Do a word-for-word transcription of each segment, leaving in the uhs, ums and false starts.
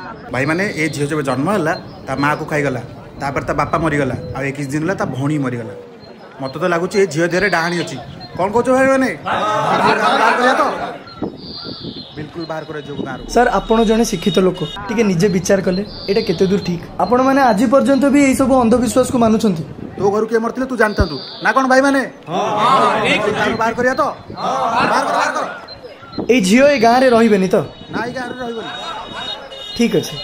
भाई मैंने ये झील जब जन्म है ता माँ को खाईगला तापर ता बापा मरीगला आ एक दिन ता भौणी मरीगला मत तो लगुच झील देहरे डाहाणी अच्छी कौन कौच भाई मैंने तो बिल्कुल बाहर कर जो गाँव सर आपण जने शिक्षित लोक टिके निजे विचार कले एटा केते दूर ठीक आपण माने आज पर्यंत भी एई सब अंधविश्वास को मानुछंती तो घर किए मरते तू जानता तू ना कौन भाई मैंने बाहर करिया तो बाहर कर बाहर कर ए झियो ए गाँव रे रहिबेनी तो ना ए गाँव रे रहिबेनी ठीक अछि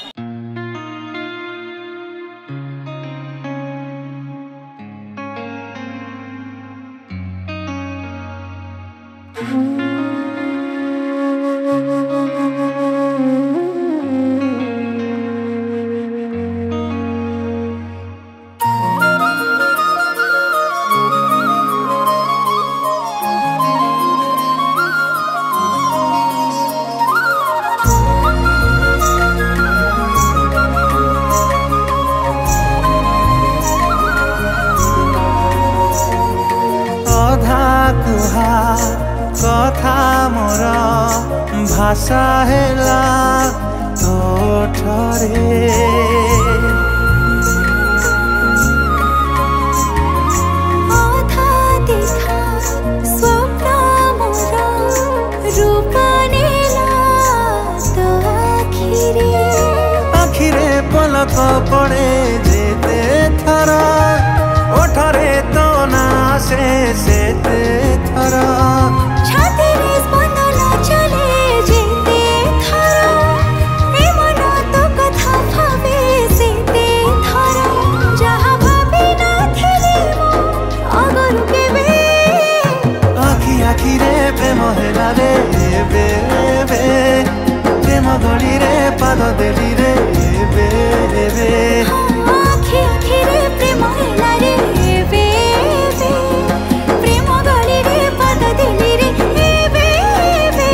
कथा मोर भाषा हेला तोठरे आधा देखा स्वप्न मोर रूप नेला तो आखिरे आखिरे पलक पड़े जेते थरा ओठरे तो ना से सेते थरा प्रेम गली रे पाद देली रे बे बे आखि आखि रे प्रेम हेला रे बे बे प्रेम गली रे पाद देली रे बे बे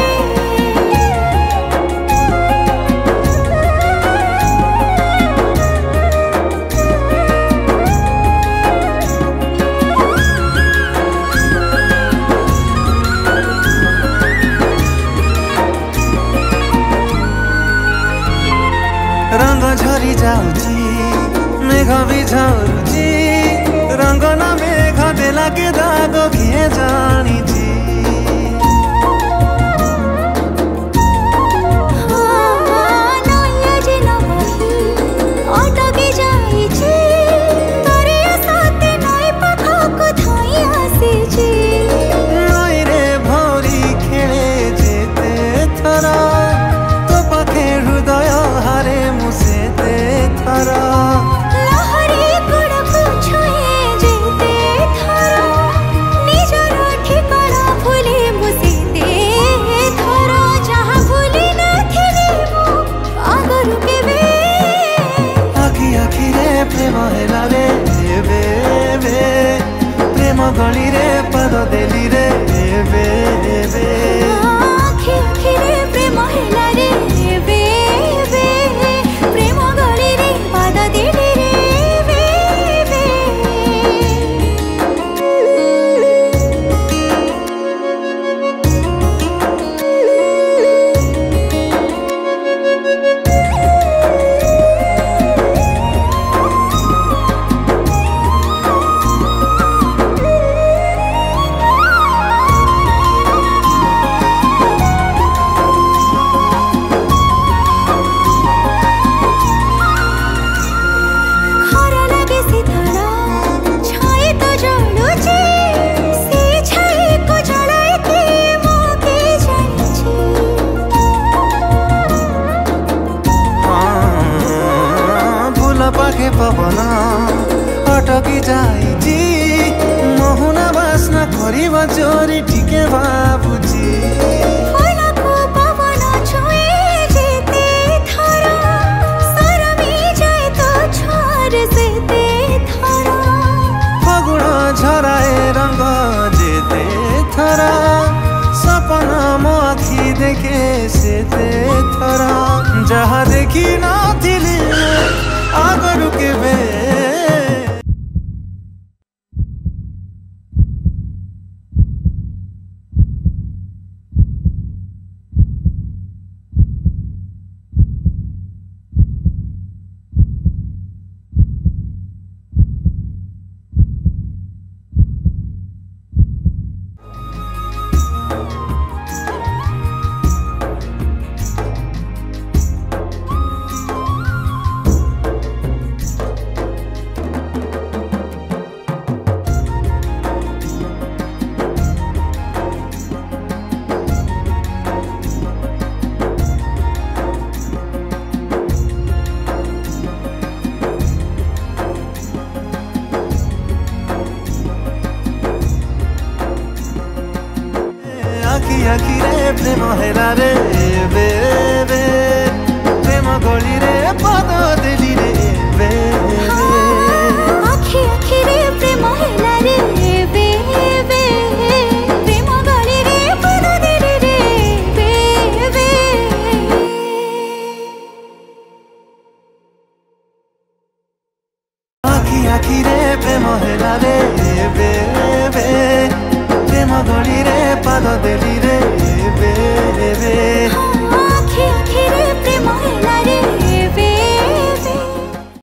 रंग झरी जाऊची मेघ भी झरुची रंग ना मेघ देला के दाग किए जानीची नई रे भौरी खेले जेते थरा तो पाखे हृदय हारे मुसेते थरा लहरी गुड़को छुए जेते थरा निजर ठिकाना भूले मुसेते थरा जहाँ भूली नथिले मो आगरु केबे आखि आखि रे प्रेम हेला रे बे बे प्रेम गली रे पाद देली रे बे बे आखि आखि रे प्रेम हेला रे बे बे प्रेम गली रे पाद देली रे बे बे खरा लगे सितारा छाए तो जलुची से छाए को जलाए के मोके जानिची फूल पाखे पवन अटकी जाइची मोहुना बास्ना करिब चोरी टिके बाबुजी फूलको पवन छुए जेते थरा सरमी जाए तो छोर सेते थरा फगुण झराए रंग जेते थरा सपना मो आखि देखे सेते थरा जहाँ देखी नथिली आगरु केबे प्रेम हेला रे एबे एबे प्रेम गली रे पद देली रे एबे आखि आखि रे प्रेम हेला रे एबे एबे प्रेम गली रे पद देली रे एबे एबे आखि आखि रे प्रेम हेला रे